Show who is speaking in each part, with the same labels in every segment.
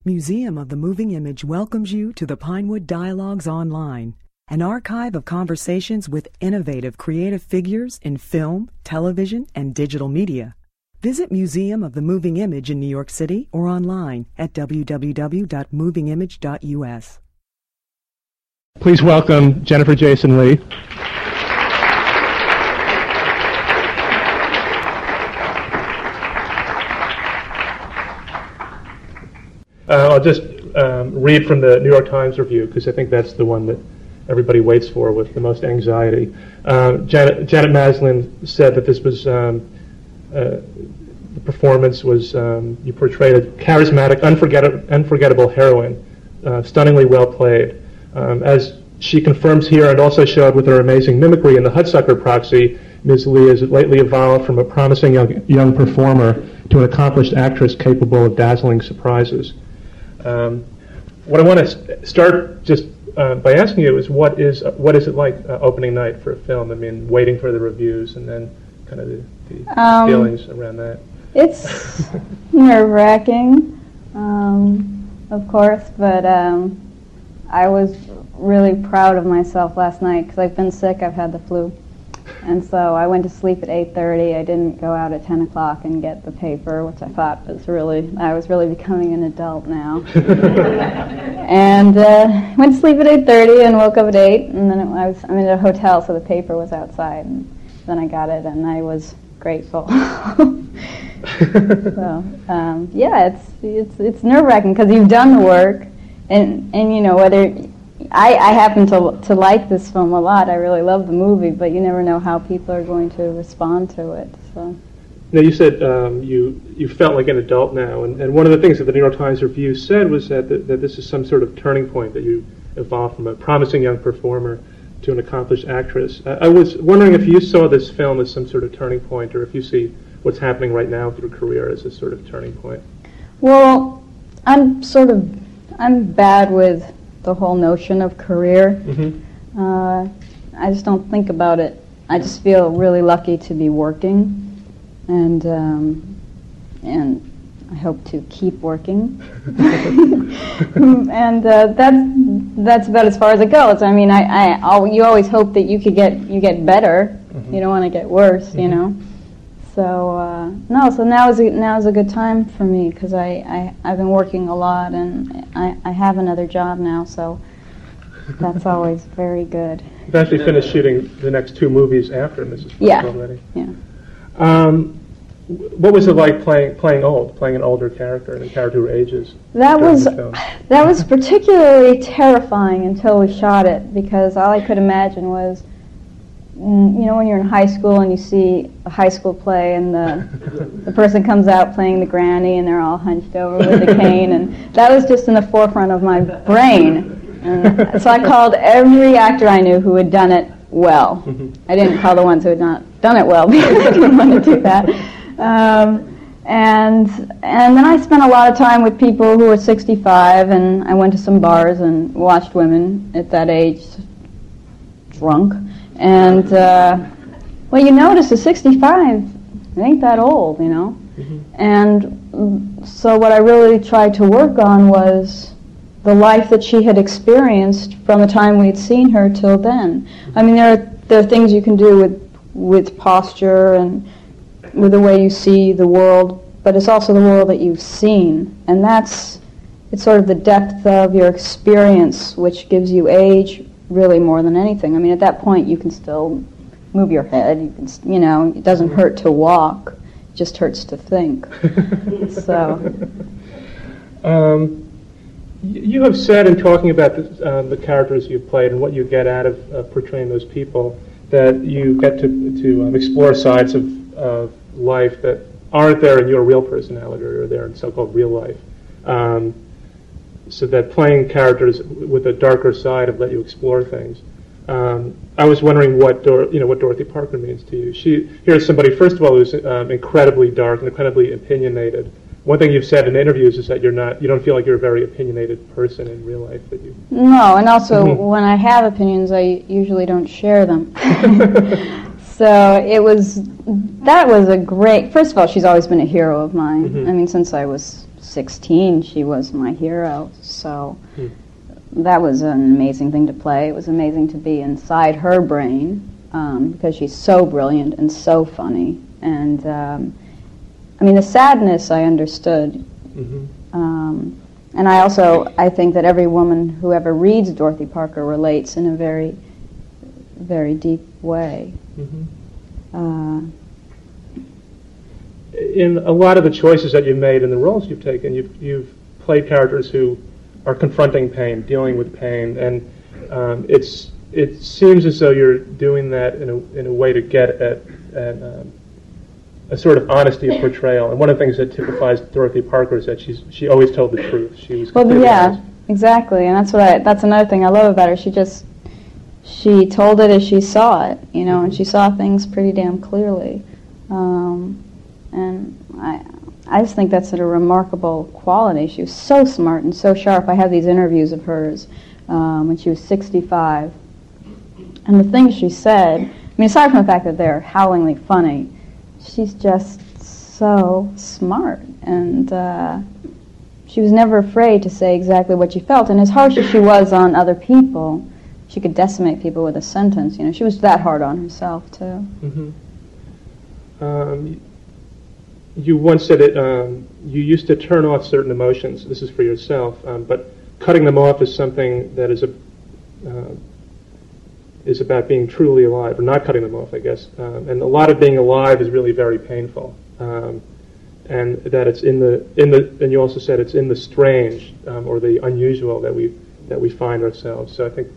Speaker 1: Museum of the Moving Image welcomes you to the Pinewood Dialogues Online, an archive of conversations with innovative creative figures in film, television, and digital media. Visit Museum of the Moving Image in New York City or online at www.movingimage.us.
Speaker 2: Please welcome Jennifer Jason Leigh. I'll just read from the New York Times review because I think that's the one that everybody waits for with the most anxiety. Janet Maslin said that this was the performance was you portrayed a charismatic, unforgettable heroine, stunningly well played. As she confirms here and also showed with her amazing mimicry in the Hudsucker Proxy, Ms. Leigh has lately evolved from a promising young performer to an accomplished actress capable of dazzling surprises. What I want to start just by asking you is what is it like opening night for a film? I mean, waiting for the reviews and then kind of the feelings around that.
Speaker 3: It's nerve-wracking, of course, but I was really proud of myself last night because I've been sick. I've had the flu. And so I went to sleep at 8:30. I didn't go out at 10 o'clock and get the paper, which I thought was I was really becoming an adult now. And went to sleep at 8:30 and woke up at 8. And then I'm in a hotel, so the paper was outside. And then I got it, and I was grateful. So yeah, it's nerve-wracking because you've done the work, and you know whether. I happen to like this film a lot. I really love the movie, but you never know how people are going to respond to it. So.
Speaker 2: Now, you said you felt like an adult now, and one of the things that the New York Times review said was that this is some sort of turning point, that you evolved from a promising young performer to an accomplished actress. I was wondering if you saw this film as some sort of turning point, or if you see what's happening right now with your career as a sort of turning point.
Speaker 3: Well, I'm bad with the whole notion of career. Mm-hmm. I just don't think about it. I just feel really lucky to be working, and I hope to keep working. And that's about as far as it goes. I mean, you always hope that you get better. Mm-hmm. You don't want to get worse, mm-hmm. You know. So so now is a good time for me because I've been working a lot and I have another job now, so that's always very good.
Speaker 2: You've actually finished shooting the next two movies after Mrs. Fox already.
Speaker 3: Yeah.
Speaker 2: What was it like playing an older character and a character who ages?
Speaker 3: That was particularly terrifying until we shot it, because all I could imagine was, you know, when you're in high school and you see a high school play and the person comes out playing the granny and they're all hunched over with a cane, and that was just in the forefront of my brain. And so I called every actor I knew who had done it well. Mm-hmm. I didn't call the ones who had not done it well because I didn't want to do that. And then I spent a lot of time with people who were 65, and I went to some bars and watched women at that age drunk. And, well, you notice at 65, it ain't that old, you know. Mm-hmm. And so what I really tried to work on was the life that she had experienced from the time we had seen her till then. Mm-hmm. I mean, there are things you can do with posture and with the way you see the world, but it's also the world that you've seen. And it's sort of the depth of your experience which gives you age, really, more than anything. I mean, at that point, you can still move your head. You can, you know, it doesn't hurt to walk. It just hurts to think. So.
Speaker 2: You have said in talking about the characters you've played and what you get out of portraying those people, that you get to explore sides of life that aren't there in your real personality or there in so-called real life. So that playing characters with a darker side have let you explore things. I was wondering what Dorothy Parker means to you. Here's somebody, first of all, who's incredibly dark and incredibly opinionated. One thing you've said in interviews is that you don't feel like you're a very opinionated person in real life.
Speaker 3: No, and also when I have opinions, I usually don't share them. So that was a great. First of all, she's always been a hero of mine. Mm-hmm. I mean, since I was 16, she was my hero. So that was an amazing thing to play. It was amazing to be inside her brain because she's so brilliant and so funny. And I mean, the sadness I understood. And I think that every woman who ever reads Dorothy Parker relates in a very, very deep way.
Speaker 2: In a lot of the choices that you've made and the roles you've taken, you've played characters who are confronting pain, dealing with pain, and it seems as though you're doing that in a way to get at a sort of honesty of portrayal. And one of the things that typifies Dorothy Parker is that she always told the truth. She was completely honest.
Speaker 3: Exactly, and that's another thing I love about her. She told it as she saw it, and she saw things pretty damn clearly. And I just think that's a remarkable quality. She was so smart and so sharp. I have these interviews of hers when she was 65. And the things she said, I mean, aside from the fact that they're howlingly funny, she's just so smart. And she was never afraid to say exactly what she felt. And as harsh as she was on other people, she could decimate people with a sentence. She was that hard on herself, too.
Speaker 2: You once said that you used to turn off certain emotions. This is for yourself, but cutting them off is something that is about being truly alive, or not cutting them off, I guess. And a lot of being alive is really very painful, and that it's and you also said it's in the strange or the unusual that we find ourselves. So I think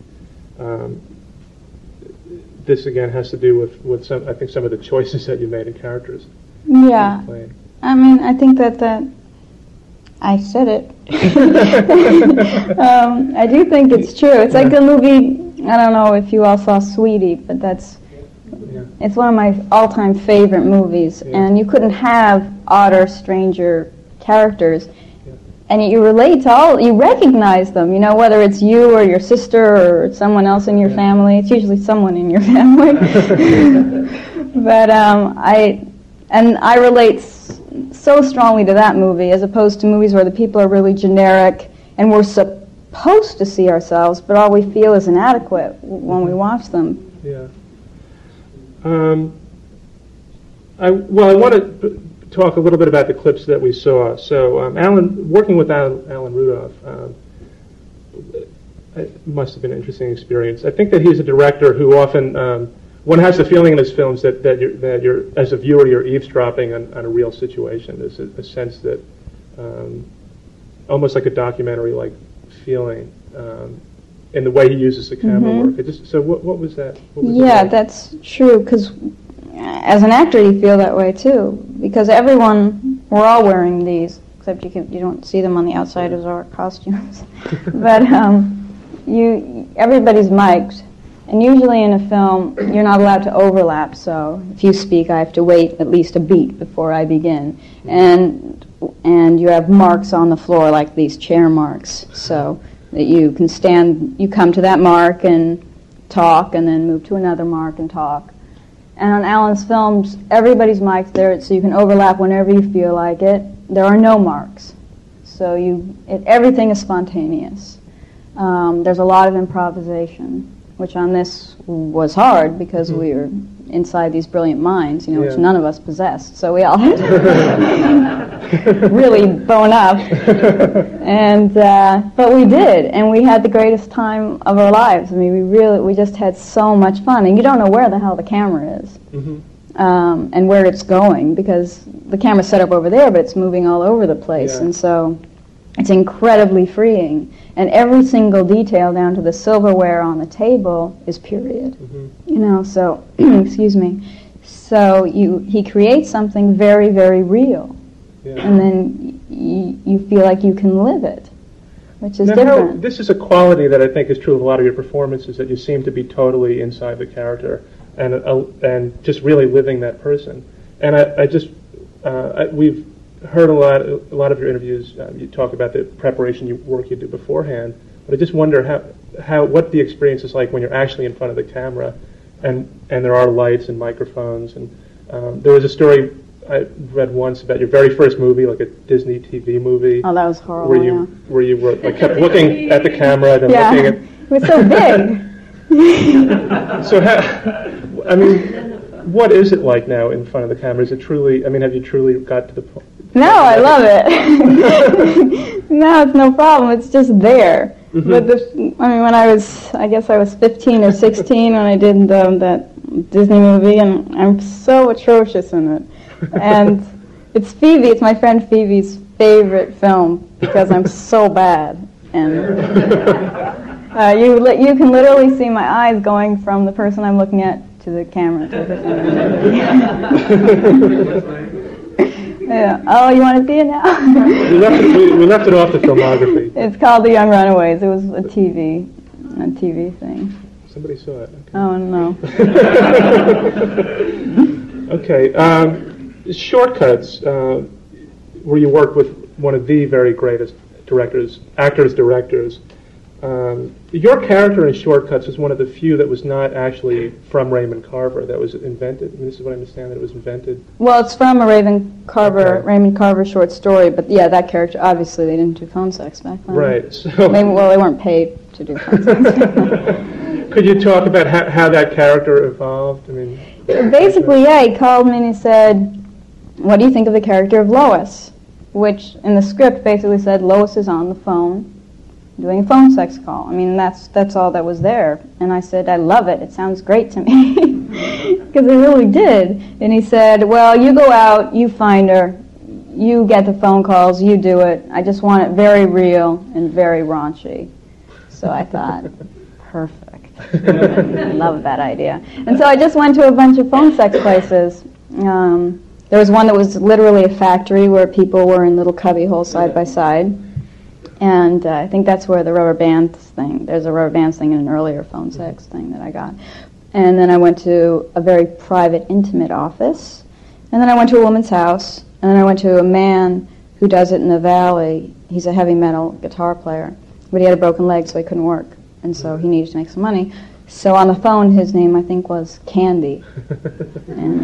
Speaker 2: this again has to do with some of the choices that you made in characters.
Speaker 3: Yeah, I mean, I think that I said it. I do think it's true. It's like the movie, I don't know if you all saw Sweetie, but it's one of my all-time favorite movies, and you couldn't have odder, stranger characters, and you relate to all, you recognize them, whether it's you or your sister or someone else in your family. It's usually someone in your family. But I relate so strongly to that movie as opposed to movies where the people are really generic and we're supposed to see ourselves, but all we feel is inadequate when we watch them.
Speaker 2: Yeah. I want to talk a little bit about the clips that we saw. So, working with Alan Rudolph, it must have been an interesting experience. I think that he's a director who often one has the feeling in his films that you're as a viewer you're eavesdropping on a real situation. There's a sense that almost like a documentary-like feeling in the way he uses the camera work. So what was that?
Speaker 3: That's true, because as an actor you feel that way too, because we're all wearing these, except you don't see them on the outside of our costumes. But everybody's mic'd. And usually in a film, you're not allowed to overlap, so if you speak, I have to wait at least a beat before I begin. And you have marks on the floor, like these chair marks, so that you can stand, you come to that mark and talk, and then move to another mark and talk. And on Alan's films, everybody's mic'd there, so you can overlap whenever you feel like it. There are no marks, so everything is spontaneous. There's a lot of improvisation, which on this was hard because we were inside these brilliant minds, which none of us possessed. So we all had to really bone up. And but we did, and we had the greatest time of our lives. I mean, we just had so much fun, and you don't know where the hell the camera is and where it's going, because the camera's set up over there, but it's moving all over the place, and so it's incredibly freeing. And every single detail, down to the silverware on the table, is period. So, excuse me. So he creates something very, very real. And then you feel like you can live it, which is different.
Speaker 2: This is a quality that I think is true of a lot of your performances, that you seem to be totally inside the character and just really living that person. And we've heard a lot of your interviews. You talk about the preparation work you do beforehand, but I just wonder what the experience is like when you're actually in front of the camera, and there are lights and microphones. And there was a story I read once about your very first movie, like a Disney TV movie.
Speaker 3: Oh, that was horrible.
Speaker 2: Where you were like kept looking at the camera and
Speaker 3: yeah,
Speaker 2: looking at.
Speaker 3: it was so big.
Speaker 2: So, I mean, what is it like now in front of the camera? Is it truly? I mean, have you truly got to the point?
Speaker 3: No, I love it. No, it's no problem. It's just there.
Speaker 2: Mm-hmm.
Speaker 3: But when I guess I was 15 or 16 when I did that Disney movie, and I'm so atrocious in it. And it's my friend Phoebe's favorite film because I'm so bad. And you can literally see my eyes going from the person I'm looking at to the camera. To the yeah. Oh, you want to see it now?
Speaker 2: we left it off the filmography.
Speaker 3: It's called The Young Runaways. It was a TV thing.
Speaker 2: Somebody saw it. Okay.
Speaker 3: Oh, no.
Speaker 2: Okay. Shortcuts, where you worked with one of the very greatest directors. Your character in Shortcuts is one of the few that was not actually from Raymond Carver, that was invented. I mean, this is what I understand, that it was invented.
Speaker 3: Well, it's from a Raymond Carver short story, but yeah, that character, obviously they didn't do phone sex back then.
Speaker 2: Right. So
Speaker 3: they weren't paid to do phone sex.
Speaker 2: Could you talk about how that character evolved? I mean,
Speaker 3: basically, yeah, he called me and he said, "What do you think of the character of Lois?" Which in the script basically said Lois is on the phone doing a phone sex call. I mean, that's all that was there. And I said, "I love it. It sounds great to me." Because it really did. And he said, "Well, you go out, you find her, you get the phone calls, you do it. I just want it very real and very raunchy." So I thought, perfect. Love that idea. And so I just went to a bunch of phone sex places. There was one that was literally a factory where people were in little cubby holes side by side. And I think that's where the rubber bands thing, there's a rubber bands thing in an earlier phone sex thing that I got. And then I went to a very private, intimate office. And then I went to a woman's house. And then I went to a man who does it in the valley. He's a heavy metal guitar player. But he had a broken leg, so he couldn't work. And so he needed to make some money. So on the phone, his name, I think, was Candy. And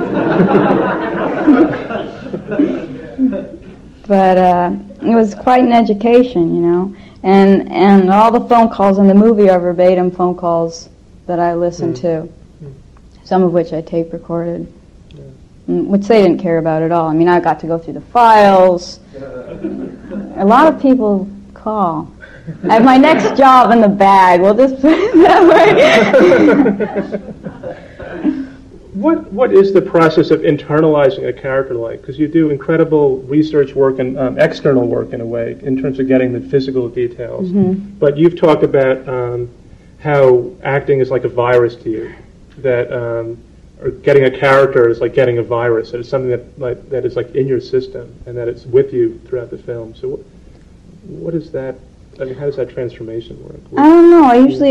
Speaker 3: but it was quite an education, you know. And all the phone calls in the movie are verbatim phone calls that I listened to, some of which I tape recorded, which they didn't care about at all. I mean, I got to go through the files. A lot of people call. I have my next job in the bag. We'll just put it that way.
Speaker 2: What is the process of internalizing a character like? Because you do incredible research work and external work in a way, in terms of getting the physical details. Mm-hmm. But you've talked about how acting is like a virus to you, that or getting a character is like getting a virus. That it's something that is like in your system, and that it's with you throughout the film. So what is that? I mean, how does that transformation work?
Speaker 3: I don't know.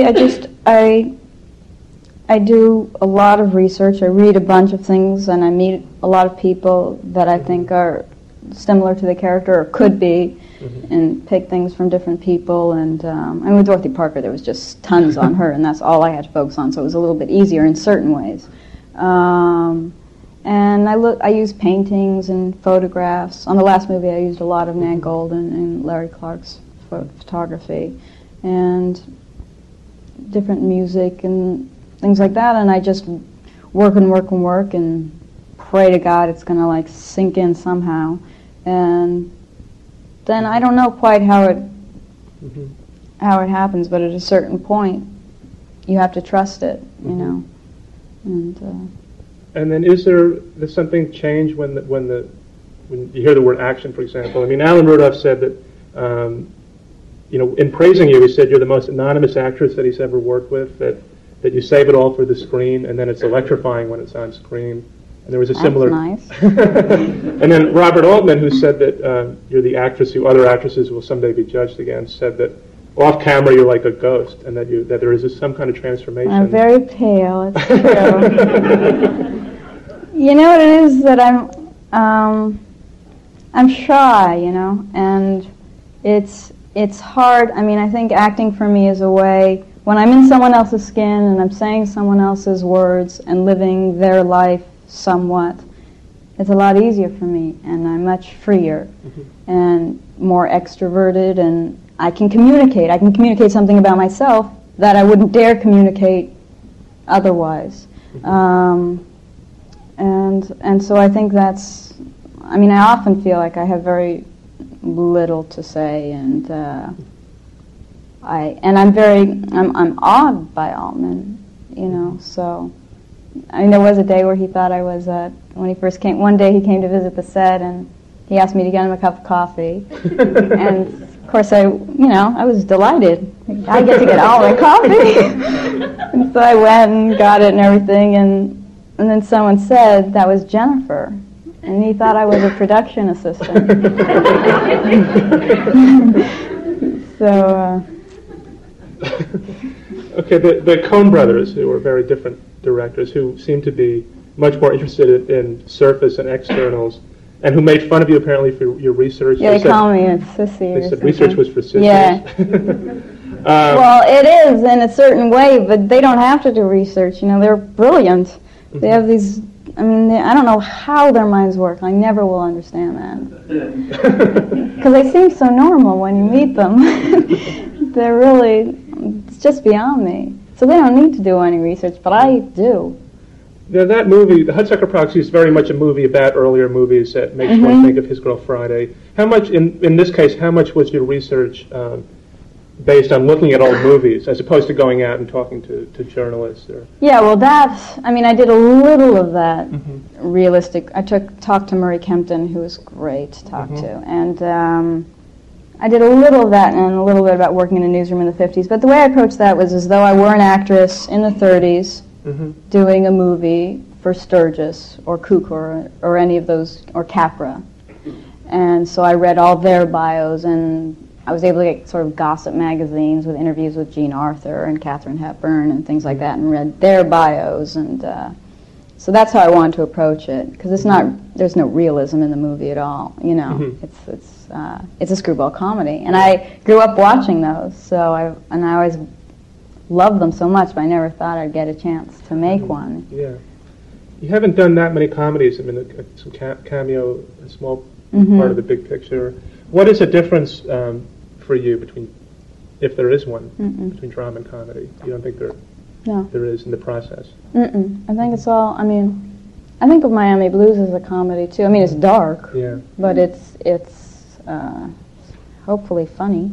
Speaker 3: I do a lot of research. I read a bunch of things, and I meet a lot of people that I think are similar to the character or could be, and pick things from different people. And with Dorothy Parker, there was just tons on her, and that's all I had to focus on. So it was a little bit easier in certain ways. And I use paintings and photographs. On the last movie, I used a lot of Nan Goldin and Larry Clark's photography, and different music and things like that, and I just work and pray to God it's going to like sink in somehow, and then I don't know quite how it happens, but at a certain point you have to trust it, you know. And
Speaker 2: then does something change when you hear the word action, for example? I mean, Alan Rudolph said that in praising you, he said you're the most anonymous actress that he's ever worked with, that you save it all for the screen, and then it's electrifying when it's on screen. And there was a similar...
Speaker 3: That's nice.
Speaker 2: And then Robert Altman, who said that you're the actress who other actresses will someday be judged against, said that off camera you're like a ghost, and that there is some kind of transformation.
Speaker 3: I'm very pale, it's true. You know what it is, that I'm shy, you know, and it's hard. I mean, I think acting for me is a way, when I'm in someone else's skin and I'm saying someone else's words and living their life somewhat, it's a lot easier for me, and I'm much freer and more extroverted, and I can communicate. I can communicate something about myself that I wouldn't dare communicate otherwise. And so I think that's, I mean, I often feel like I have very little to say, and I'm awed by Altman, you know, so I mean, there was a day where he thought I was, when he first came, one day he came to visit the set, and he asked me to get him a cup of coffee, and of course I was delighted. I get to get all my coffee. And so I went and got it and everything, and then someone said that was Jennifer, and he thought I was a production assistant. So.
Speaker 2: Okay, the Coen brothers, who were very different directors, who seemed to be much more interested in surface and externals, and who made fun of you apparently for your research.
Speaker 3: Yeah, they call me a sissy.
Speaker 2: They said research was for sissies.
Speaker 3: Yeah. Well, it is in a certain way, but they don't have to do research. You know, they're brilliant. They have these. I mean, I don't know how their minds work. I never will understand that because they seem so normal when you meet them. They're really. It's just beyond me. So they don't need to do any research, but I do.
Speaker 2: Now that movie, The Hudsucker Proxy, is very much a movie about earlier movies that makes one think of His Girl Friday. How much, in this case, how much was your research based on looking at old movies, as opposed to going out and talking to journalists? Or?
Speaker 3: Yeah, well, I did a little of that realistic. I talked to Murray Kempton, who was great to talk to, and I did a little of that and a little bit about working in a newsroom in the 50s. But the way I approached that was as though I were an actress in the 30s doing a movie for Sturgis or Cukor or any of those, or Capra. And so I read all their bios, and I was able to get sort of gossip magazines with interviews with Jean Arthur and Katharine Hepburn and things like that, and read their bios. And so that's how I wanted to approach it, because there's no realism in the movie at all. You know, it's a screwball comedy, and I grew up watching those. So I always loved them so much, but I never thought I'd get a chance to make one.
Speaker 2: Yeah, you haven't done that many comedies. I mean, some cameo, a small part of the big picture. What is the difference for you between, if there is one, between drama and comedy? You don't think there is in the process?
Speaker 3: I think it's all. I mean, I think of Miami Blues as a comedy too. I mean, it's dark, but it's hopefully funny.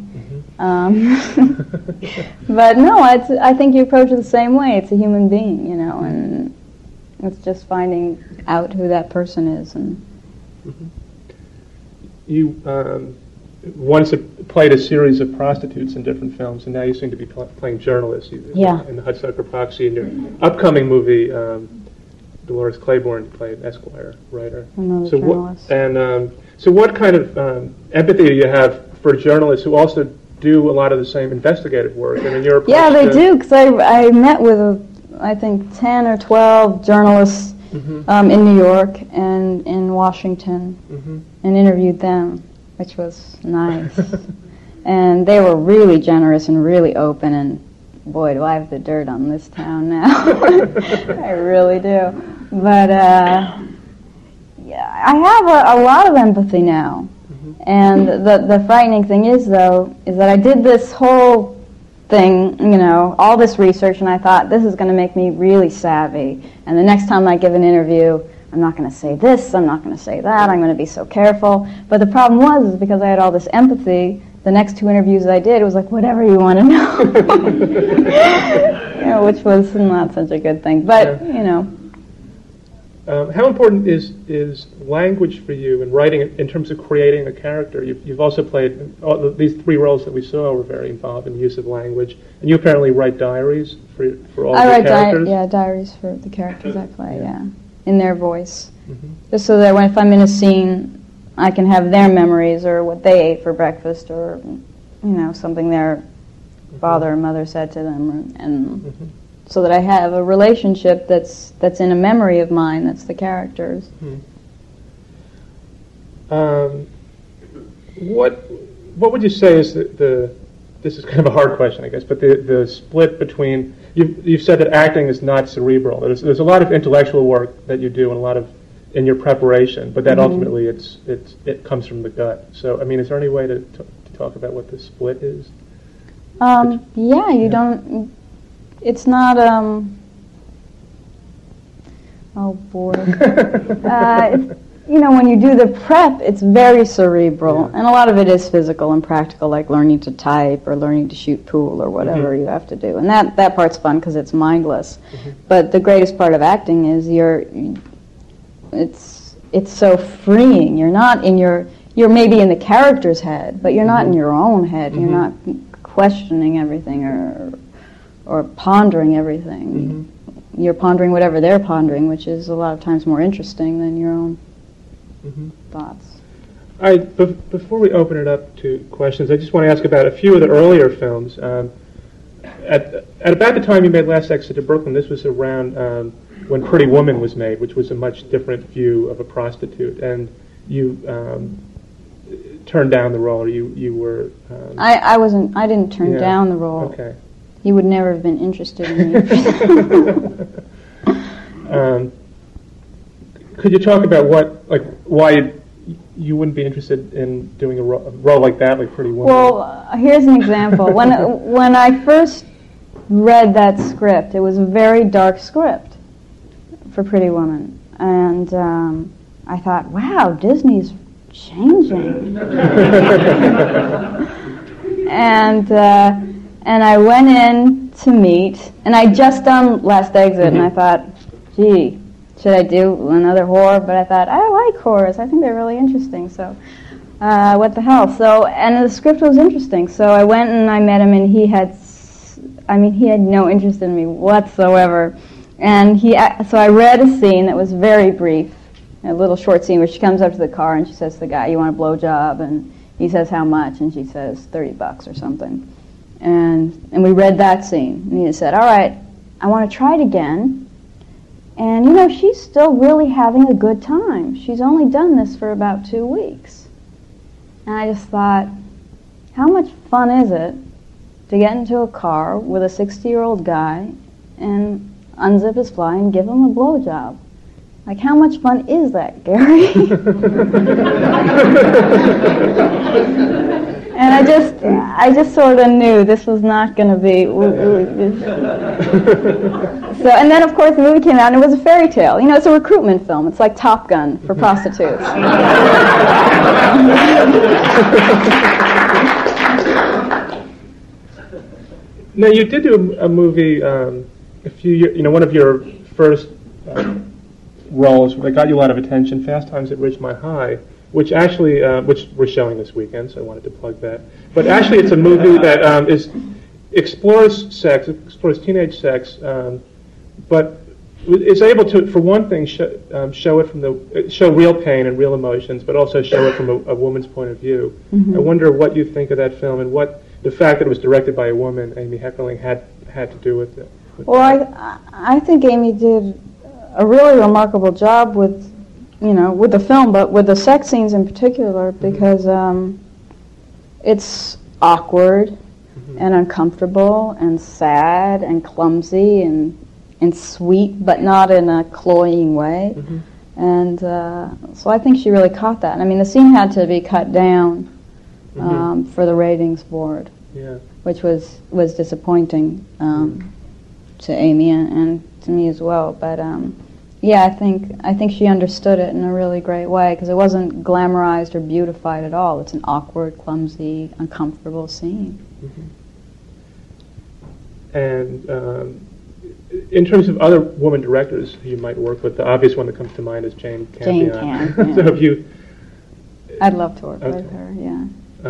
Speaker 3: But no, I think you approach it the same way. It's a human being, you know, and it's just finding out who that person is. And you
Speaker 2: once played a series of prostitutes in different films, and now you seem to be playing journalists. In the Hudsucker Proxy, in your upcoming movie, Dolores Claiborne played an Esquire writer.
Speaker 3: Another journalist.
Speaker 2: So what kind of empathy do you have for journalists who also do a lot of the same investigative work? I mean,
Speaker 3: they do, because I met with, I think, 10 or 12 journalists in New York and in Washington and interviewed them, which was nice. And they were really generous and really open, and boy, do I have the dirt on this town now. I really do. But I have a lot of empathy now. And the frightening thing is that I did this whole thing, you know, all this research, and I thought, this is going to make me really savvy. And the next time I give an interview, I'm not going to say this, I'm not going to say that, I'm going to be so careful. But the problem was because I had all this empathy, the next 2 interviews I did, it was like, whatever you want to know. You know, which was not such a good thing. But, you know.
Speaker 2: How important is language for you in writing, in terms of creating a character? You've also played, these 3 roles that we saw were very involved in the use of language. And you apparently write diaries for all the characters?
Speaker 3: I write diaries for the characters I play, in their voice. Just so that if I'm in a scene, I can have their memories or what they ate for breakfast, or, you know, something their father or mother said to them, and so that I have a relationship that's in a memory of mine, that's the characters.
Speaker 2: What would you say is this is kind of a hard question, I guess, but the split between, you've said that acting is not cerebral. There's a lot of intellectual work that you do, and a lot of in your preparation, but that ultimately it comes from the gut. So, I mean, is there any way to talk about what the split is?
Speaker 3: Don't. It's not. Oh boy. When you do the prep, it's very cerebral, and a lot of it is physical and practical, like learning to type or learning to shoot pool or whatever you have to do. And that part's fun because it's mindless. But the greatest part of acting is it's so freeing. You're not in you're maybe in the character's head, but you're not in your own head. You're not questioning everything or pondering everything. You're pondering whatever they're pondering, which is a lot of times more interesting than your own thoughts.
Speaker 2: Before we open it up to questions, I just want to ask about a few of the earlier films. At about the time you made Last Exit to Brooklyn, this was around when Pretty Woman was made, which was a much different view of a prostitute, and you turned down the role. You were.
Speaker 3: I didn't turn down the role.
Speaker 2: Okay.
Speaker 3: He would never have been interested in me.
Speaker 2: Could you talk about why you wouldn't be interested in doing a role like that, like Pretty Woman?
Speaker 3: Well, here's an example. When I first read that script, it was a very dark script for Pretty Woman, and I thought, wow, Disney's changing. And I went in to meet, and I'd just done Last Exit, and I thought, gee, should I do another horror? But I thought, I like horrors. I think they're really interesting, so what the hell? And the script was interesting, so I went and I met him, and he had no interest in me whatsoever. And so I read a scene that was very brief, a little short scene where she comes up to the car and she says to the guy, you want a blowjob? And he says, how much? And she says, $30 or something. And we read that scene. And he said, all right, I want to try it again. And, she's still really having a good time. She's only done this for about 2 weeks. And I just thought, how much fun is it to get into a car with a 60-year-old guy and unzip his fly and give him a blowjob? Like, how much fun is that, Gary? And I just sort of knew this was not going to be. So, and then of course the movie came out and it was a fairy tale. It's a recruitment film. It's like Top Gun for prostitutes.
Speaker 2: Now you did do a movie a few years. One of your first roles that got you a lot of attention, Fast Times at Ridgemont High, which actually, which we're showing this weekend, so I wanted to plug that. But actually, it's a movie that explores sex, explores teenage sex, but is able to, for one thing, show real pain and real emotions, but also show it from a woman's point of view. I wonder what you think of that film and what the fact that it was directed by a woman, Amy Heckerling, had to do with it.
Speaker 3: I think Amy did a really remarkable job with the film, but with the sex scenes in particular, because it's awkward and uncomfortable and sad and clumsy and sweet, but not in a cloying way. And so I think she really caught that. I mean, the scene had to be cut down for the ratings board, which was disappointing to Amy and to me as well. But I think she understood it in a really great way, because it wasn't glamorized or beautified at all. It's an awkward, clumsy, uncomfortable scene.
Speaker 2: And in terms of other woman directors who you might work with, the obvious one that comes to mind is Jane Campion.
Speaker 3: Jane Campion.
Speaker 2: So have you?
Speaker 3: I'd love to work with her. Yeah.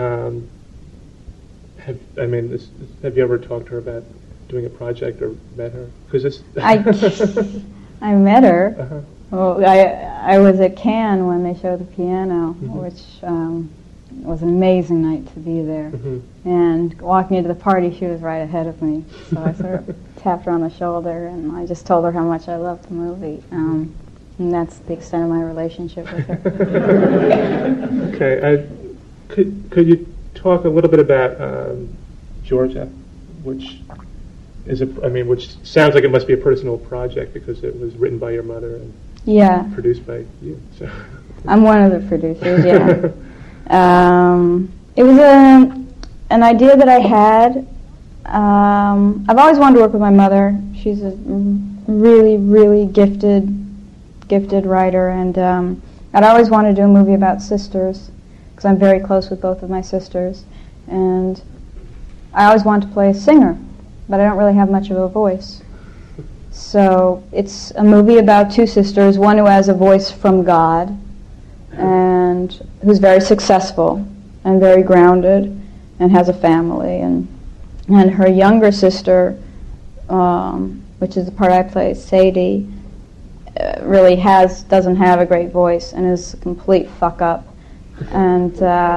Speaker 2: Have you ever talked to her about doing a project or met her? Because
Speaker 3: I met her. Well, I was at Cannes when they showed the piano, which was an amazing night to be there. And walking into the party, she was right ahead of me. So I sort of tapped her on the shoulder, and I just told her how much I loved the movie. And that's the extent of my relationship with her.
Speaker 2: Okay. Could you talk a little bit about Georgia, which is which sounds like it must be a personal project because it was written by your mother.
Speaker 3: Yeah.
Speaker 2: produced by you. So.
Speaker 3: I'm one of the producers, yeah. It was an idea that I had. I've always wanted to work with my mother. She's a really, really gifted writer, and I'd always wanted to do a movie about sisters, because I'm very close with both of my sisters, and I always wanted to play a singer, but I don't really have much of a voice. So it's a movie about two sisters, one who has a voice from God, and who's very successful and very grounded and has a family, and her younger sister, which is the part I play, Sadie, really doesn't have a great voice and is a complete fuck up, and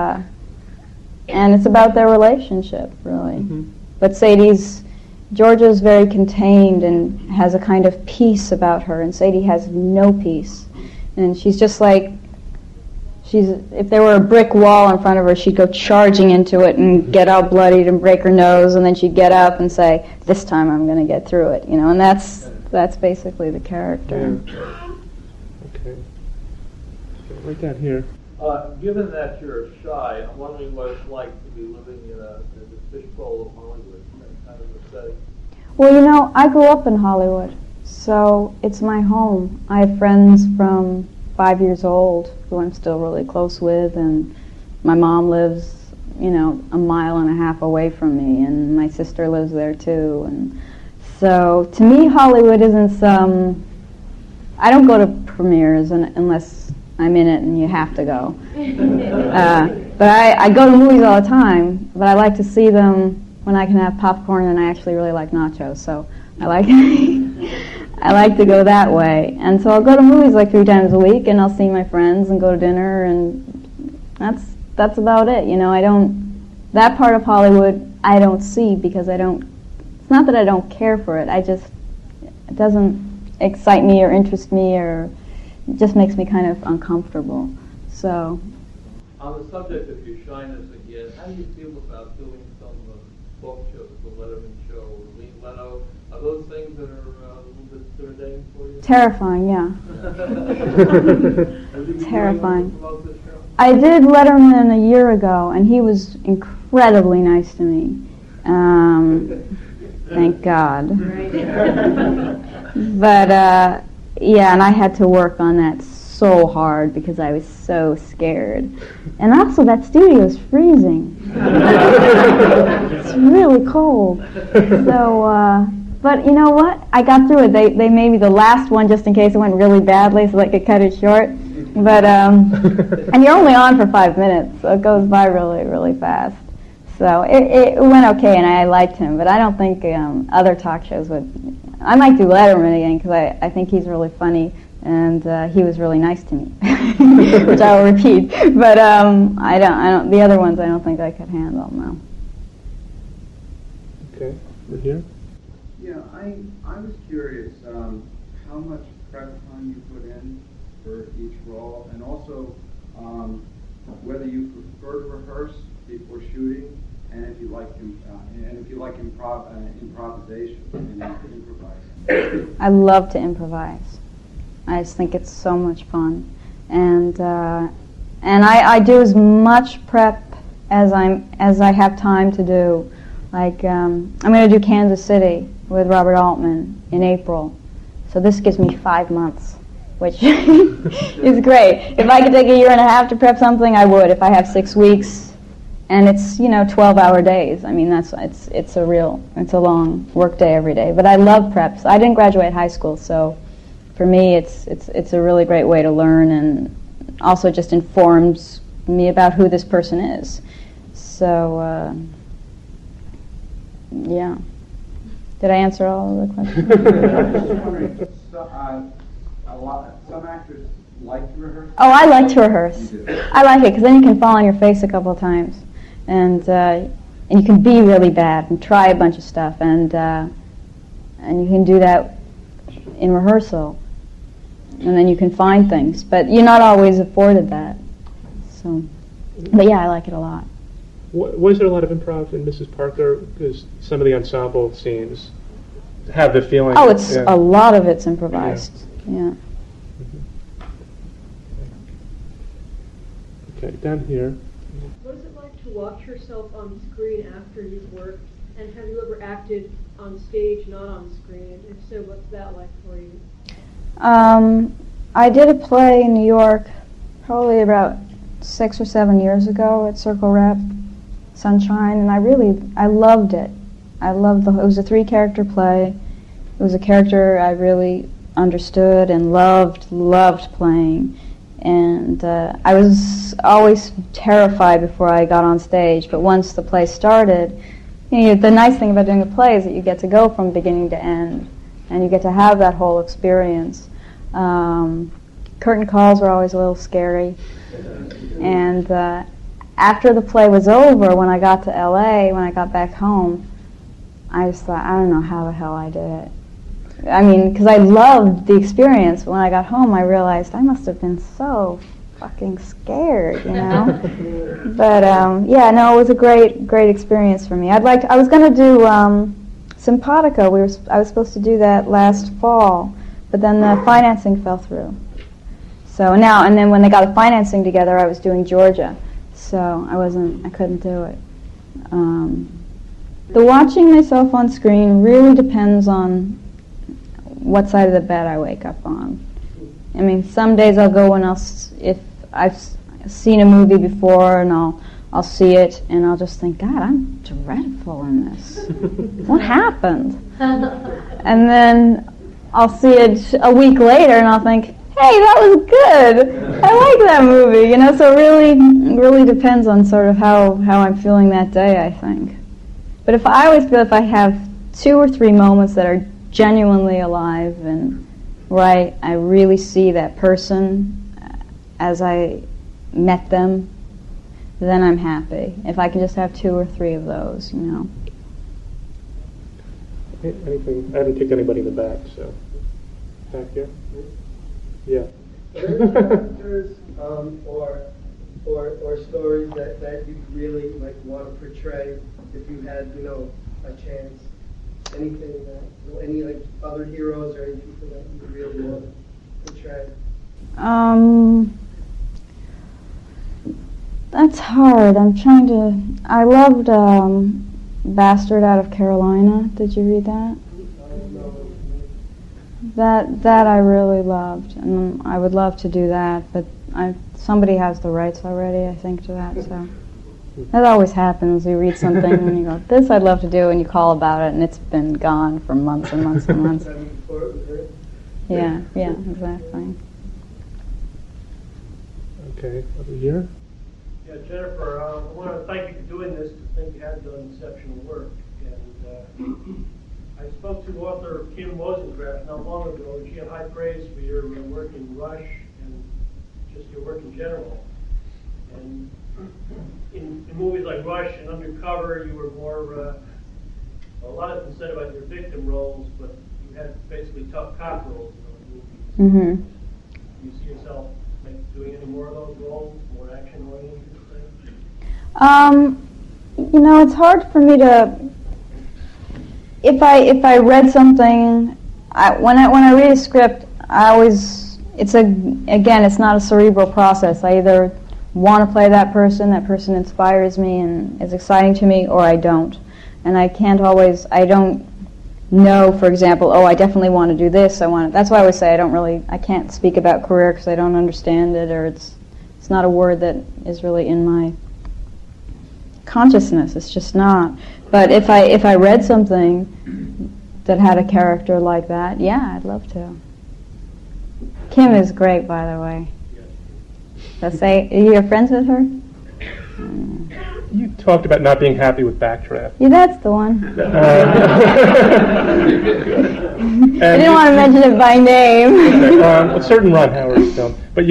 Speaker 3: it's about their relationship, really. Mm-hmm. But Georgia's very contained and has a kind of peace about her, and Sadie has no peace, and she's just like, if there were a brick wall in front of her, she'd go charging into it and get all bloodied and break her nose, and then she'd get up and say, "This time I'm going to get through it," and that's basically the character.
Speaker 2: Yeah. Okay. Right down here.
Speaker 4: Given that you're shy, I'm wondering what it's like to be living in the fishbowl of Hollywood, that kind of a setting.
Speaker 3: Well, I grew up in Hollywood, so it's my home. I have friends from 5 years old who I'm still really close with, and my mom lives, a mile and a half away from me, and my sister lives there too, and so to me Hollywood isn't I don't go to premieres unless I'm in it and you have to go. But I go to movies all the time, but I like to see them when I can have popcorn, and I actually really like nachos, so I like I like to go that way. And so I'll go to movies like 3 times a week, and I'll see my friends and go to dinner, and that's about it. That part of Hollywood I don't see because it's not that I don't care for it, it doesn't excite me or interest me, or it just makes me kind of uncomfortable. So.
Speaker 4: On the subject of your shyness again, how do you feel about doing some talk shows, the Letterman show, or Lee Leno? Are those things that are a little bit intimidating for you?
Speaker 3: Terrifying, yeah. Terrifying.
Speaker 4: About this show?
Speaker 3: I did Letterman a year ago, and he was incredibly nice to me. Thank God. But, yeah, and I had to work on that so hard because I was so scared. And also, that studio is freezing. It's really cold. So, but you know what? I got through it. They made me the last one just in case it went really badly so they could cut it short. But, and you're only on for 5 minutes, so it goes by really, really fast. So it went okay, and I liked him, but I don't think other talk shows would. I might do Letterman again because I think he's really funny, and he was really nice to me, which I will repeat. But I don't. The other ones I don't think I could handle. No.
Speaker 2: Okay, we're here.
Speaker 5: Yeah, I was curious how much prep time you put in for each role, and also whether you prefer to rehearse before shooting, and if you like improvisation and improvising.
Speaker 3: I love to improvise. I just think it's so much fun, and I do as much prep as I have time to do. Like I'm going to do Kansas City with Robert Altman in April, so this gives me 5 months, which is great. If I could take a year and a half to prep something, I would. If I have 6 weeks, and it's 12-hour days. I mean, it's a long work day every day. But I love preps. I didn't graduate high school, so for me, it's a really great way to learn, and also just informs me about who this person is. So, yeah. Did I answer all of the questions?
Speaker 5: Some actors like to rehearse.
Speaker 3: Oh, I like to rehearse. I like it because then you can fall on your face a couple of times, and you can be really bad and try a bunch of stuff, and you can do that in rehearsal, and then you can find things. But you're not always afforded that. So, but yeah, I like it a lot.
Speaker 2: Was there a lot of improv in Mrs. Parker? Because some of the ensemble scenes have the feeling.
Speaker 3: Oh, a lot of it's improvised. Yeah.
Speaker 2: Mm-hmm. down here.
Speaker 6: What is it like to watch yourself on screen after you've worked? And have you ever acted on stage, not on screen? If so, what's that like for you?
Speaker 3: I did a play in New York probably about 6 or 7 years ago at Circle Rep, Sunshine, and I loved it. It was a 3-character play. It was a character I really understood and loved playing. And I was always terrified before I got on stage, but once the play started, the nice thing about doing a play is that you get to go from beginning to end, and you get to have that whole experience. Curtain calls were always a little scary. And after the play was over, when I got to LA, when I got back home, I just thought, I don't know how the hell I did it. I mean, because I loved the experience. When I got home, I realized I must have been so fucking scared, you know? But, yeah, no, it was a great experience for me. I was going to do Simpatico. I was supposed to do that last fall, but then the financing fell through. So now, and then when they got the financing together, I was doing Georgia. So I couldn't do it. The watching myself on screen really depends on what side of the bed I wake up on. I mean, some days I'll go and if I've seen a movie before, and I'll see it, and I'll just think, God, I'm dreadful in this. What happened? And then I'll see it a week later, and I'll think, hey, that was good. I like that movie, you know. So it really depends on sort of how I'm feeling that day, I think. But I always feel if I have 2 or 3 moments that are genuinely alive and right, I really see that person as I met them, then I'm happy. If I can just have 2 or 3 of those, you know.
Speaker 2: Anything? I haven't picked anybody in the back, so back here. Yeah.
Speaker 7: Are there characters or stories that you really like want to portray if you had, you know, a chance? Anything that, you know, any like other heroes or any people that you really want to portray?
Speaker 3: That's hard. I loved Bastard Out of Carolina. Did you read that? That I really loved, and I would love to do that, but somebody has the rights already, I think, to that, so. That always happens. You read something and you go, this I'd love to do, and you call about it, and it's been gone for months and months and months. Yeah, exactly.
Speaker 2: Okay, over here.
Speaker 8: Yeah, Jennifer, I want to thank you for doing this, because I think you have done exceptional work. And I spoke to author Kim Wozencraft not long ago, and she had high praise for your work in Rush and just your work in general. And in movies like Rush and Undercover, you were more, a lot of them said about your victim roles, but you had basically tough cop roles in those movies. Do you see yourself doing any more of those roles, more action-oriented things?
Speaker 3: You know, it's hard for me to, if I read something, when I read a script, it's not a cerebral process. I either want to play that person inspires me and is exciting to me, or I don't. And I don't know, for example, I definitely want to do this, that's why I always say I can't speak about career because I don't understand it, or it's not a word that is really in my consciousness, it's just not. But if I read something that had a character like that, yeah, I'd love to. Kim is great, by the way. Are you friends with her?
Speaker 2: You talked about not being happy with Backdraft.
Speaker 3: Yeah, that's the one. I didn't want to mention it by name.
Speaker 2: A certain Ron Howard film, but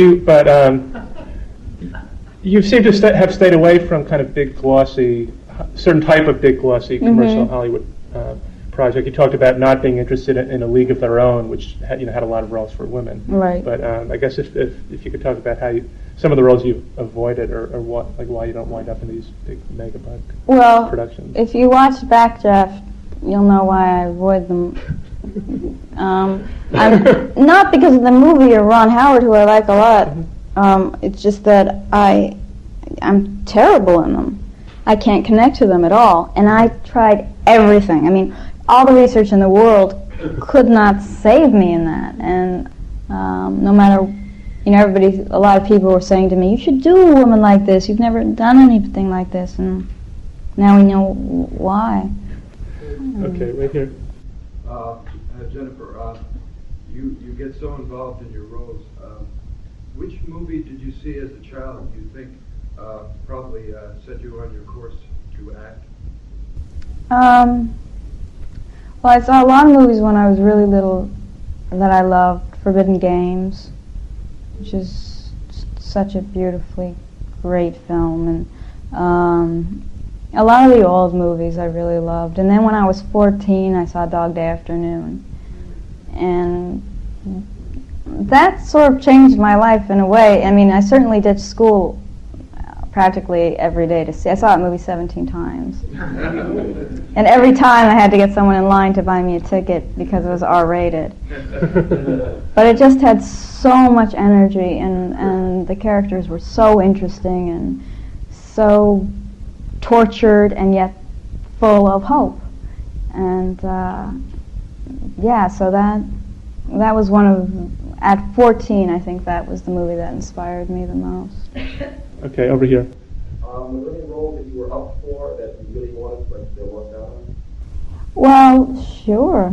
Speaker 2: you seem to have stayed away from kind of big glossy, certain type of big glossy commercial Hollywood project. You talked about not being interested in A League of Their Own, which had a lot of roles for women.
Speaker 3: Right.
Speaker 2: But I guess if you could talk about how some of the roles you've avoided, or why you don't wind up in these big mega productions. If you watch
Speaker 3: Backdraft, you'll know why I avoid them. Not because of the movie or Ron Howard, who I like a lot. It's just that I'm terrible in them. I can't connect to them at all. And I tried everything. I mean, all the research in the world could not save me in that. And no matter, a lot of people were saying to me, you should do a woman like this. You've never done anything like this. And now we know why.
Speaker 2: Okay, right here.
Speaker 5: Jennifer, you get so involved in your roles. Which movie did you see as a child you think probably set you on your course to act?
Speaker 3: Well, I saw a lot of movies when I was really little that I loved. Forbidden Games, which is such a beautifully great film, and a lot of the old movies I really loved. And then when I was 14, I saw Dog Day Afternoon, and that sort of changed my life in a way. I mean, I certainly did school practically every day to see. I saw that movie 17 times. And every time I had to get someone in line to buy me a ticket because it was R-rated. But it just had so much energy, and the characters were so interesting and so tortured and yet full of hope. And so that was one of, at 14, I think that was the movie that inspired me the most.
Speaker 2: Okay, over here.
Speaker 9: Were there any roles that you were up for that you really wanted but still worked out on?
Speaker 3: Well, sure.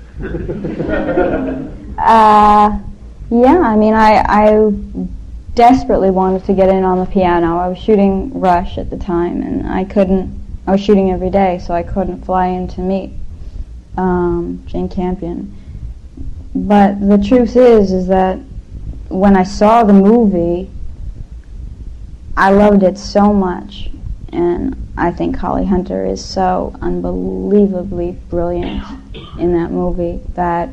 Speaker 3: Yeah, I mean, I desperately wanted to get in on the piano. I was shooting Rush at the time, and I was shooting every day, so I couldn't fly in to meet Jane Campion. But the truth is that when I saw the movie, I loved it so much, and I think Holly Hunter is so unbelievably brilliant in that movie that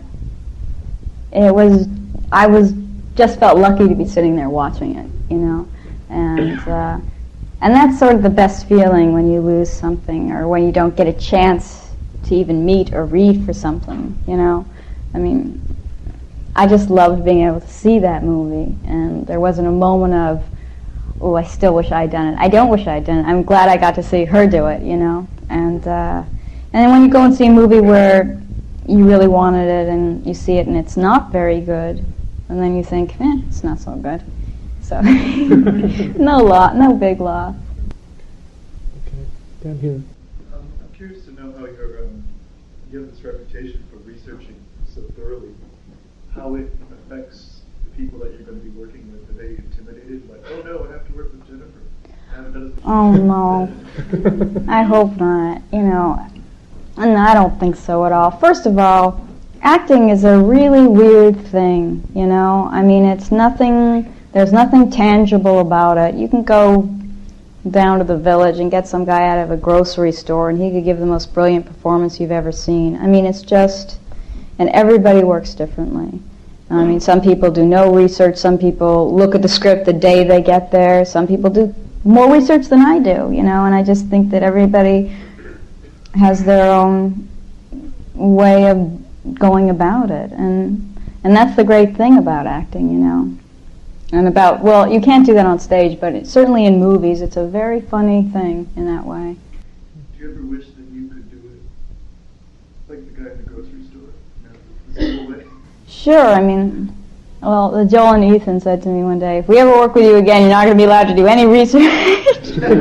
Speaker 3: I just felt lucky to be sitting there watching it, and that's sort of the best feeling when you lose something or when you don't get a chance to even meet or read for something, I mean, I just loved being able to see that movie, and there wasn't a moment of, oh, I still wish I'd done it. I don't wish I'd done it. I'm glad I got to see her do it, And then when you go and see a movie where you really wanted it and you see it and it's not very good, and then you think, it's not so good. So, no big loss.
Speaker 2: Okay, down here.
Speaker 10: I'm curious to know how you have this reputation for researching so thoroughly, how it affects the people that you're going to be working with. Are they intimidated? Like, oh no, I have to work with Jennifer.
Speaker 3: Oh no, I hope not, and I don't think so at all. First of all, acting is a really weird thing, I mean, there's nothing tangible about it. You can go down to the village and get some guy out of a grocery store and he could give the most brilliant performance you've ever seen. I mean, it's just, and everybody works differently. I mean, some people do no research, some people look at the script the day they get there, some people do more research than I do, and I just think that everybody has their own way of going about it, and that's the great thing about acting, and well, you can't do that on stage, but certainly in movies, it's a very funny thing in that way.
Speaker 10: Do you ever wish that you could do it like the guy in the grocery store, the simple way?
Speaker 3: Sure, I mean, well, Joel and Ethan said to me one day, if we ever work with you again, you're not going to be allowed to do any research.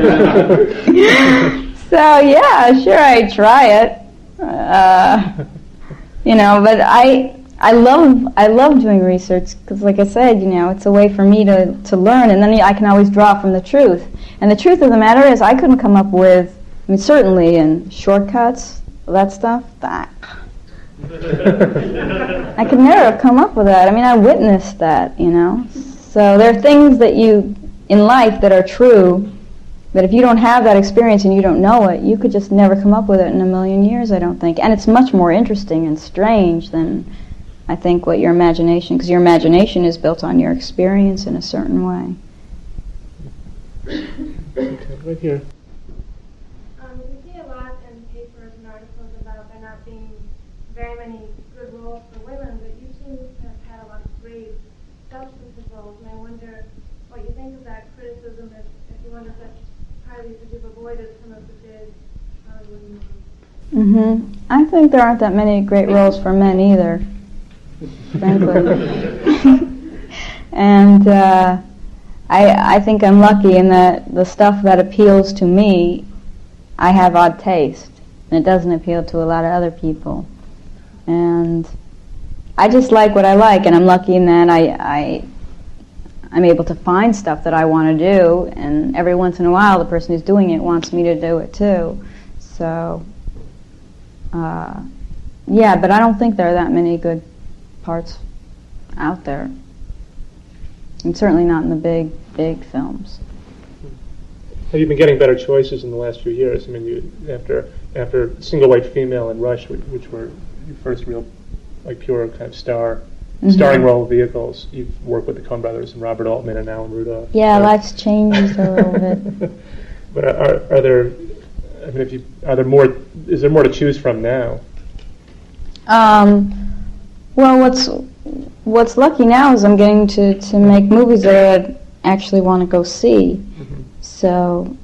Speaker 3: So, yeah, sure, I'd try it. But I love doing research because, like I said, it's a way for me to learn, and then I can always draw from the truth. And the truth of the matter is I couldn't come up with, certainly in shortcuts, that stuff, I could never have come up with that. I mean, I witnessed that, So there are things that in life that are true, that if you don't have that experience and you don't know it, you could just never come up with it in a million years, I don't think. And it's much more interesting and strange than, I think, what your imagination, because your imagination is built on your experience in a certain way.
Speaker 2: Okay, right here.
Speaker 11: We see a lot in papers and articles about there not being very many good roles for women, but you seem to have had a lot of great substantive roles, and I wonder what you think of that criticism, if you wonder if that's partly because you've avoided some of the big Hollywood movies.
Speaker 3: I think there aren't that many great roles for men either, frankly. And I think I'm lucky in that the stuff that appeals to me, I have odd taste, and it doesn't appeal to a lot of other people. And I just like what I like, and I'm lucky in that I'm able to find stuff that I want to do, and every once in a while the person who's doing it wants me to do it too. So, yeah, but I don't think there are that many good parts out there. And certainly not in the big films.
Speaker 2: Have you been getting better choices in the last few years? I mean, after Single White Female and Rush, which were your first real, like, pure kind of starring role vehicles, you've worked with the Coen Brothers and Robert Altman and Alan Rudolph.
Speaker 3: Yeah, life's changed a little bit.
Speaker 2: But are there? I mean, are there more? Is there more to choose from now?
Speaker 3: Well, what's lucky now is I'm getting to make movies that I actually want to go see. So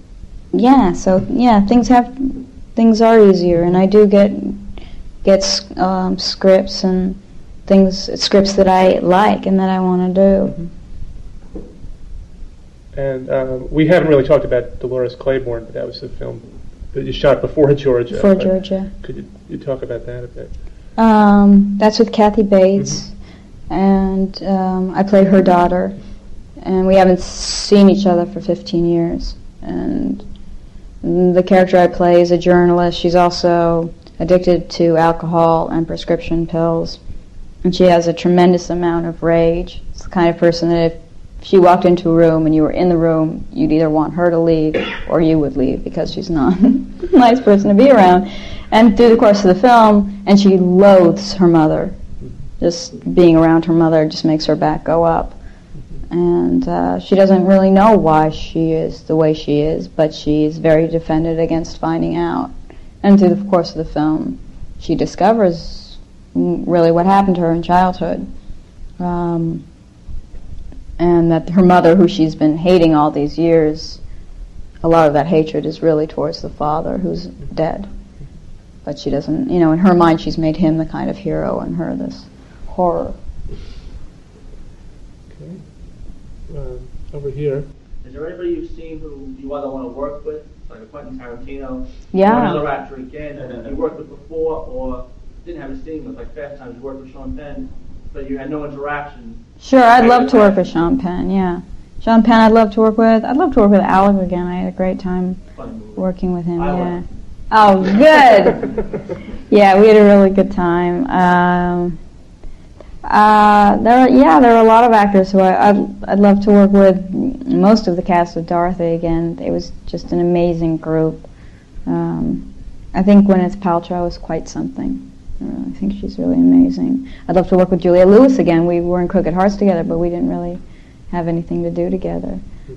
Speaker 3: things are easier, and I do get scripts and scripts that I like and that I want to do.
Speaker 2: And we haven't really talked about Dolores Claiborne, but that was the film that you shot before Georgia.
Speaker 3: Before Georgia.
Speaker 2: Could you talk about that a bit?
Speaker 3: That's with Kathy Bates, and I play her daughter, and we haven't seen each other for 15 years. And the character I play is a journalist. She's also addicted to alcohol and prescription pills, and she has a tremendous amount of rage. It's the kind of person that if she walked into a room and you were in the room, you'd either want her to leave or you would leave, because she's not a nice person to be around. And through the course of the film, and she loathes her mother. Just being around her mother just makes her back go up. And she doesn't really know why she is the way she is, but she's very defended against finding out. And through the course of the film, she discovers really what happened to her in childhood. And that her mother, who she's been hating all these years, a lot of that hatred is really towards the father, who's dead. But she doesn't, in her mind, she's made him the kind of hero, and her this horror.
Speaker 2: Okay. Over here.
Speaker 12: Is there anybody you've seen who you either want to work with, like a Quentin Tarantino,
Speaker 3: yeah,
Speaker 12: or another actor again, that you worked with before, or didn't have a scene with, like Fast Times, you worked with Sean Penn, but you had no interaction?
Speaker 3: Sure, I'd love to work with Sean Penn, yeah. Sean Penn I'd love to work with. I'd love to work with Alec again. I had a great time working with him, yeah. Oh, good. Yeah, we had a really good time. There are a lot of actors who I'd love to work with. Most of the cast of Dorothy again. It was just an amazing group. I think Gwyneth Paltrow is quite something. I think she's really amazing. I'd love to work with Julia Lewis again. We were in Crooked Hearts together, but we didn't really have anything to do together.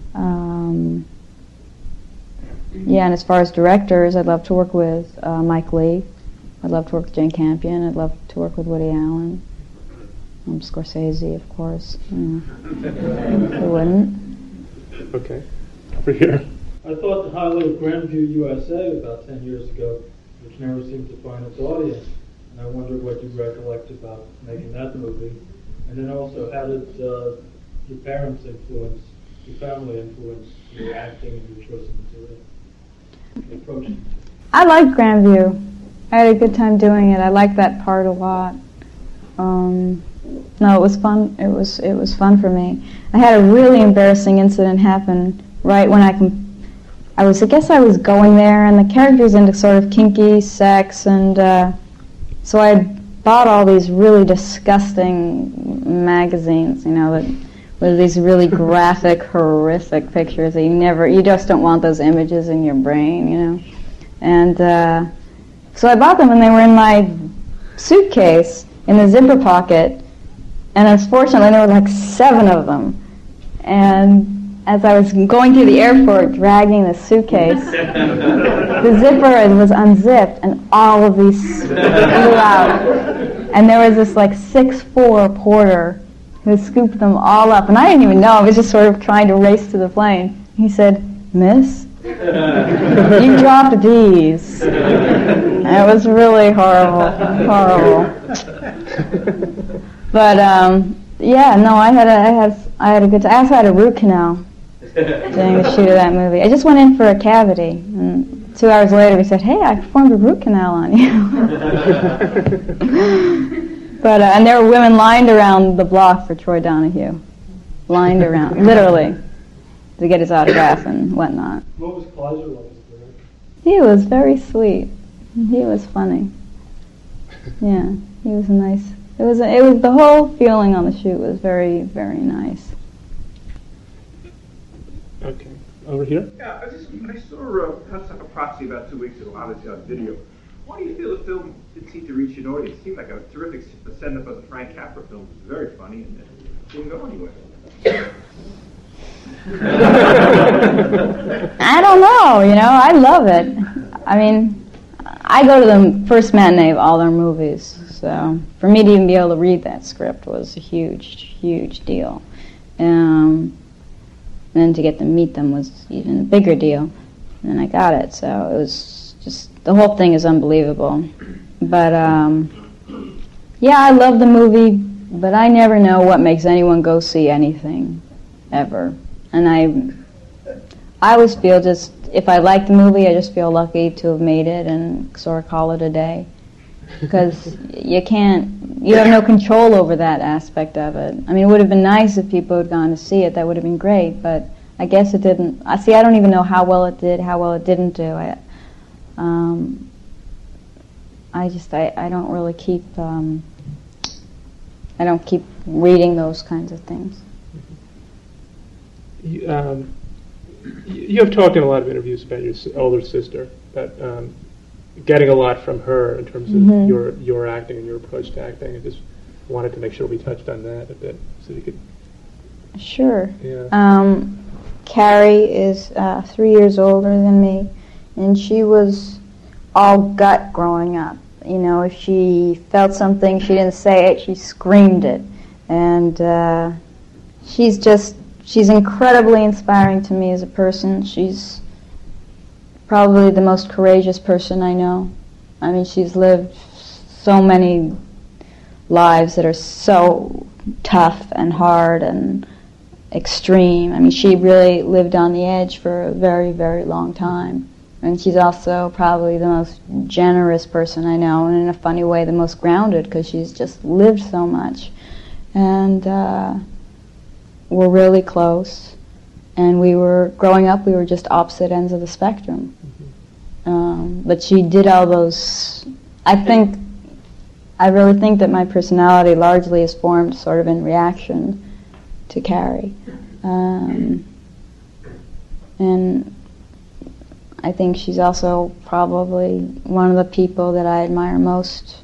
Speaker 3: Yeah, and as far as directors, I'd love to work with Mike Leigh. I'd love to work with Jane Campion. I'd love to work with Woody Allen. Scorsese, of course. Who wouldn't?
Speaker 2: Okay. Over here.
Speaker 4: I thought the highlight of Grandview USA about 10 years ago, which never seemed to find its audience. And I wondered what you recollect about making that movie. And then also, how did your parents influence, your family influence your acting and your choice of material? Approach it.
Speaker 3: I liked Grandview. I had a good time doing it. I liked that part a lot. No, it was fun. It was fun for me. I had a really embarrassing incident happen right when I guess I was going there, and the character's into sort of kinky sex, and so I bought all these really disgusting magazines, that with these really graphic, horrific pictures that you just don't want those images in your brain, And so I bought them, and they were in my suitcase in the zipper pocket, and unfortunately there were like 7 of them. And as I was going through the airport dragging the suitcase, the zipper was unzipped, and all of these flew out. And there was this like 6'4" porter who scooped them all up, and I didn't even know. I was just sort of trying to race to the plane. He said, Miss, you dropped D's. It was really horrible. But yeah, no, I had a good time. I also had a root canal during the shoot of that movie. I just went in for a cavity, and 2 hours later we said, "Hey, I performed a root canal on you." But and there were women lined around the block for Troy Donahue, lined around, literally, to get his autograph and whatnot.
Speaker 8: What was Kleiser like as a director?
Speaker 3: He was very sweet. He was funny. Yeah, he was nice. It was the whole feeling on the shoot was very, very nice.
Speaker 2: Okay, over here.
Speaker 9: Yeah, I saw a proxy about 2 weeks ago, obviously on video. Why do you feel the film didn't seem to reach an audience? It seemed like a terrific send-up of the Frank Capra film. It was very funny and it didn't go anywhere.
Speaker 3: I don't know, I love it. I mean, I go to the first matinee of all their movies, so for me to even be able to read that script was a huge, huge deal. And then to get to meet them was even a bigger deal. And I got it, so it was just, the whole thing is unbelievable. But, yeah, I love the movie, but I never know what makes anyone go see anything, ever. And I always feel just, if I like the movie, I just feel lucky to have made it and sort of call it a day. Because you have no control over that aspect of it. I mean, it would have been nice if people had gone to see it, that would have been great, but I guess it didn't. I don't even know how well it did, how well it didn't do. I don't really keep, I don't keep reading those kinds of things.
Speaker 2: You have talked in a lot of interviews about your older sister, about getting a lot from her in terms of your acting and your approach to acting. I just wanted to make sure we touched on that a bit, so you could.
Speaker 3: Sure.
Speaker 2: Yeah.
Speaker 3: Carrie is 3 years older than me, and she was all gut growing up. If she felt something, she didn't say it, she screamed it. And she's incredibly inspiring to me as a person. She's probably the most courageous person I know. I mean, she's lived so many lives that are so tough and hard and extreme. I mean, she really lived on the edge for a very, very long time. And she's also probably the most generous person I know, and in a funny way, the most grounded, because she's just lived so much. And we're really close. And growing up, we were just opposite ends of the spectrum. But she did all those, I really think that my personality largely is formed sort of in reaction to Carrie. And I think she's also probably one of the people that I admire most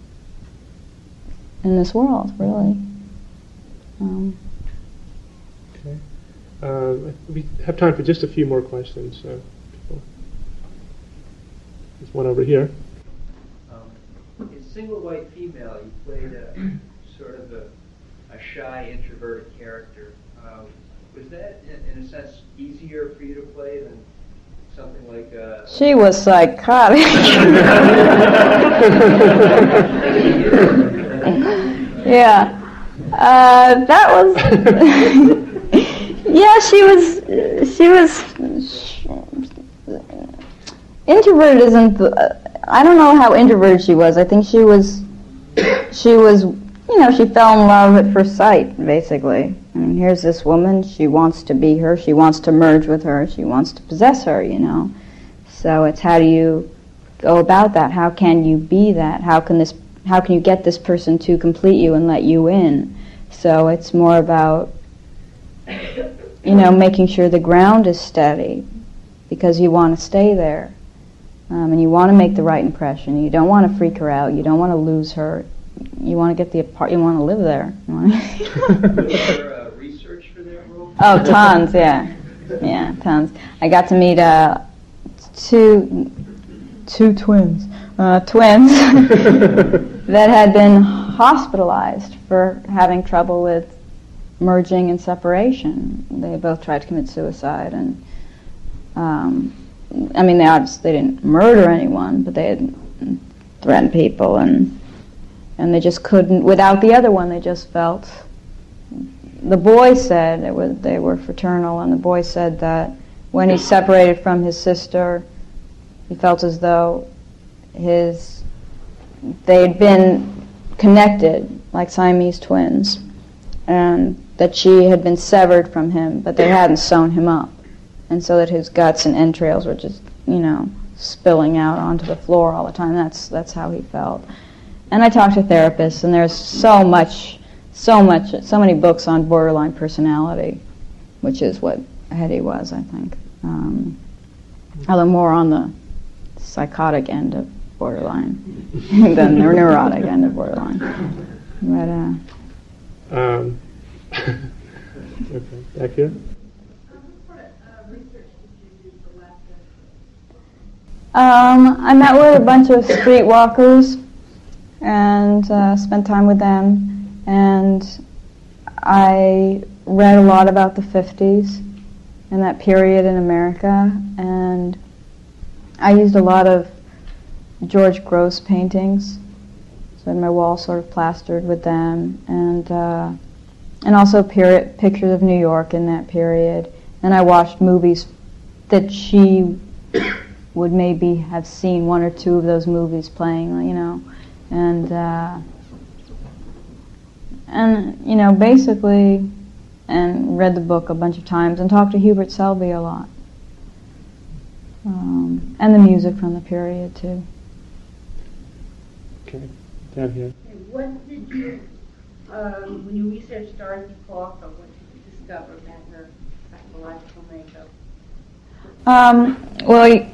Speaker 3: in this world, really.
Speaker 2: Okay. We have time for just a few more questions. There's one over here.
Speaker 13: In Single White Female, you played sort of a shy, introverted character. Was that, in a sense, easier for you to play than something like
Speaker 3: She was psychotic. Yeah. That was... Yeah, she was... Introverted isn't... I don't know how introverted she was. I think she was... She fell in love at first sight, basically. I mean, here's this woman, she wants to be her, she wants to merge with her, she wants to possess her, So it's how do you go about that? How can you be that? How can you get this person to complete you and let you in? So it's more about, making sure the ground is steady, because you want to stay there. And you want to make the right impression. You don't want to freak her out. You don't want to lose her. You want to get you want to live there.
Speaker 13: Was there research for that role?
Speaker 3: Oh, tons, yeah. Yeah, tons. I got to meet two twins. Twins that had been hospitalized for having trouble with merging and separation. They both tried to commit suicide, and I mean, they didn't murder anyone, but they had threatened people, and they just couldn't. Without the other one, they just felt. The boy said they were fraternal, and the boy said that when he separated from his sister, he felt as though they had been connected like Siamese twins, and that she had been severed from him, but they hadn't sewn him up, and so that his guts and entrails were just, spilling out onto the floor all the time. That's how he felt. And I talked to therapists, and there's so many books on borderline personality, which is what Hedy was, I think. Although more on the psychotic end of borderline than the neurotic end of borderline. But,
Speaker 2: okay, back here.
Speaker 3: I met with a bunch of streetwalkers and spent time with them, and I read a lot about the 50s and that period in America, and I used a lot of George Grosz paintings, so I had my wall sort of plastered with them, and also pictures of New York in that period, and I watched movies that she would maybe have seen one or two of those movies playing, and basically, and read the book a bunch of times and talked to Hubert Selby a lot, and the music from the period too.
Speaker 2: Okay, down here.
Speaker 14: What did you, when you researched Dorothy Parker, what did you discover about her psychological makeup?
Speaker 3: Well,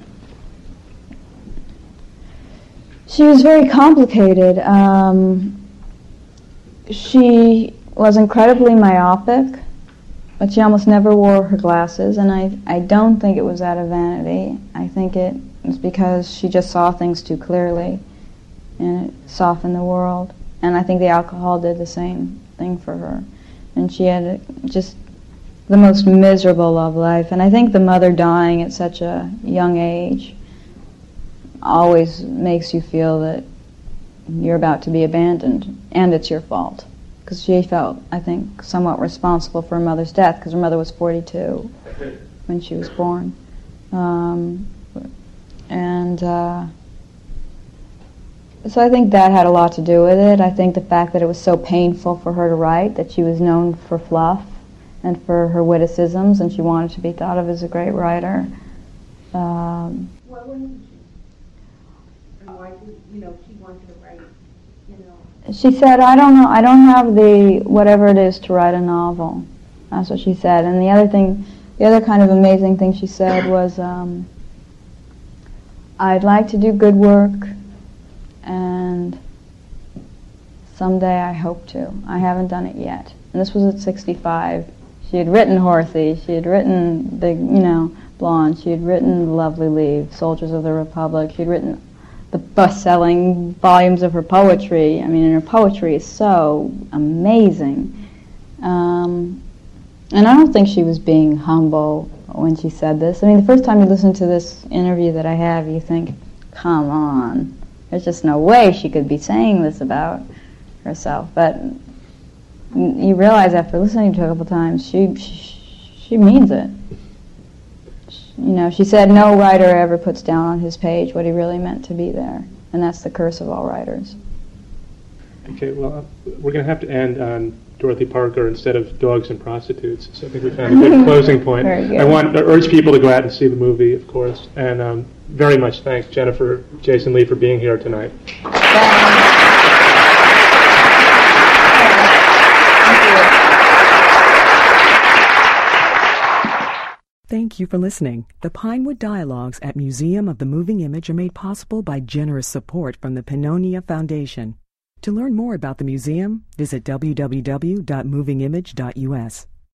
Speaker 3: she was very complicated. She was incredibly myopic, but she almost never wore her glasses, and I don't think it was out of vanity. I think it was because she just saw things too clearly, and it softened the world. And I think the alcohol did the same thing for her. And she had just the most miserable love life. And I think the mother dying at such a young age always makes you feel that you're about to be abandoned, and it's your fault. Because she felt, I think, somewhat responsible for her mother's death, because her mother was 42 when she was born. So I think that had a lot to do with it. I think the fact that it was so painful for her to write, that she was known for fluff and for her witticisms, and she wanted to be thought of as a great writer.
Speaker 14: Why wouldn't she? And why did, she wanted to write,
Speaker 3: She said, I don't know, I don't have the whatever it is to write a novel. That's what she said. And the other kind of amazing thing she said was, I'd like to do good work, and someday I hope to. I haven't done it yet. And this was at 65. She had written Horthy, she had written Big, Blonde, she had written Lovely Leave, Soldiers of the Republic, she had written the best-selling volumes of her poetry. I mean, and her poetry is so amazing. And I don't think she was being humble when she said this. I mean, the first time you listen to this interview that I have, you think, come on, there's just no way she could be saying this about herself. But you realize after listening to it a couple times, she means it. She said no writer ever puts down on his page what he really meant to be there, and that's the curse of all writers.
Speaker 2: Okay, well, we're going to have to end on Dorothy Parker instead of dogs and prostitutes, so I think we found a good closing point. I want to urge people to go out and see the movie, of course, and very much thank Jennifer Jason Lee for being here tonight.
Speaker 1: Thank you for listening. The Pinewood Dialogues at Museum of the Moving Image are made possible by generous support from the Pannonia Foundation. To learn more about the museum, visit www.movingimage.us.